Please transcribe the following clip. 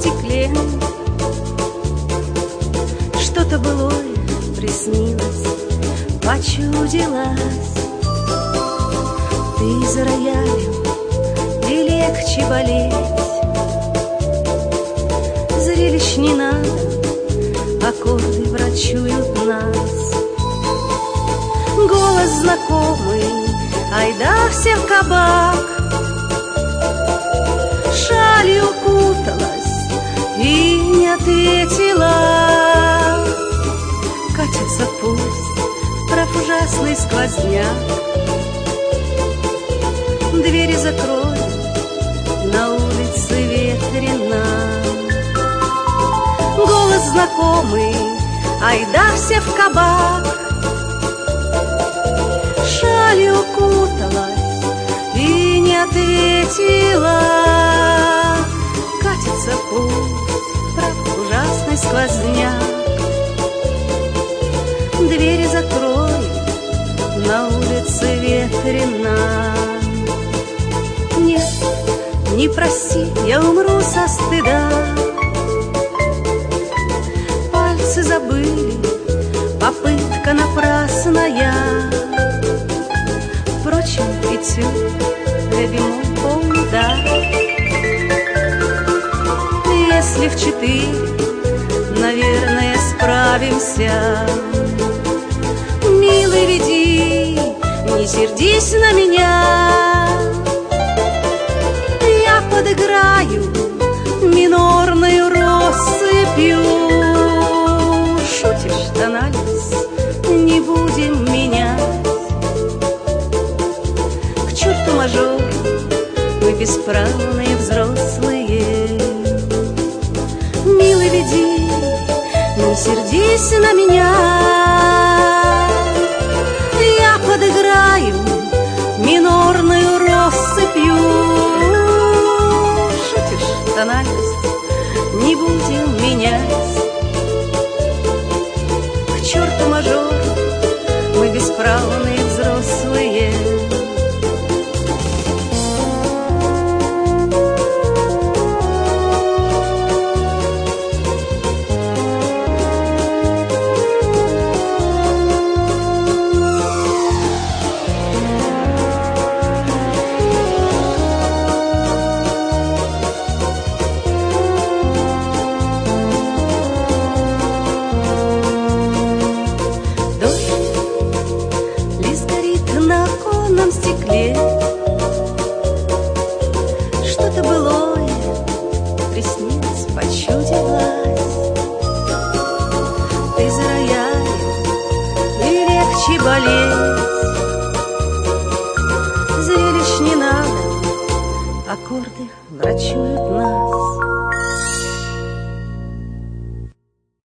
стекле. Что-то былое приснилось, почудилось. Ты за роялем, и легче болеть. Зрелищ не надо, аккорды врачуют нас. Голос знакомый, айда все в кабак. Шалью укуталась и не ответила. Катится пусть, прав ужасный сквозняк. Двери закрой, на улице ветрено. Голос знакомый, айда все в кабак. Шалью укуталась и не ответила. Катится пусть, прав ужасный сквозняк. Двери закрой, на улице ветрено. Нет, не проси, я умру со стыда. Пальцы забыли, попытка напрасная. Впрочем, этюд для бемоль да. Если в 4, наверное, справимся. Милый, веди, не сердись на меня. Я подыграю минорную россыпью. Шутишь, анализ, не будем менять. К черту мажор, мы бесправные взрослые. Милый, веди, не сердись на меня. Я подыграю минорную россыпью. Шутишь, тональность, не будем менять. К черту мажор, мы бесправные взрослые. Стекле. Что-то былое приснилось, почудилось. Ты за роялем, и легче болеть. Зрелищ не надо, аккорды врачуют нас.